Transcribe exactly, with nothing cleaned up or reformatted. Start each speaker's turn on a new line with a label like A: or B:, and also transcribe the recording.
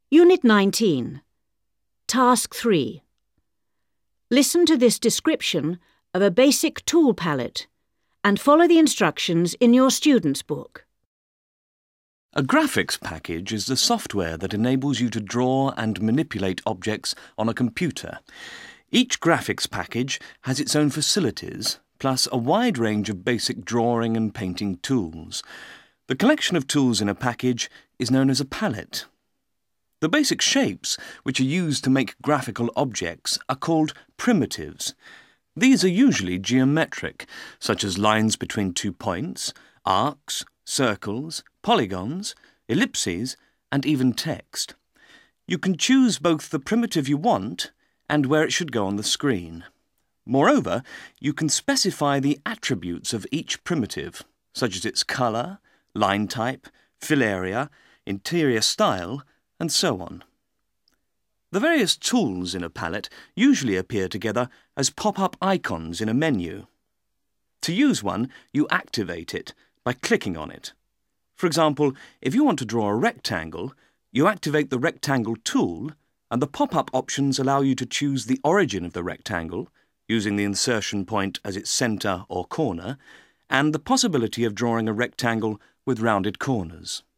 A: Unit nineteen. Task three. Listen to this description of a basic tool palette and follow the instructions in your student's book.
B: A graphics package is the software that enables you to draw and manipulate objects on a computer. Each graphics package has its own facilities, plus a wide range of basic drawing and painting tools. The collection of tools in a package is known as a palette. The basic shapes which are used to make graphical objects are called primitives. These are usually geometric, such as lines between two points, arcs, circles, polygons, ellipses, and even text. You can choose both the primitive you want and where it should go on the screen. Moreover, you can specify the attributes of each primitive, such as its colour, line type, fill area, interior style, and so on. The various tools in a palette usually appear together as pop-up icons in a menu. To use one, you activate it by clicking on it. For example, if you want to draw a rectangle, you activate the Rectangle tool, and the pop-up options allow you to choose the origin of the rectangle, using the insertion point as its centre or corner, and the possibility of drawing a rectangle with rounded corners.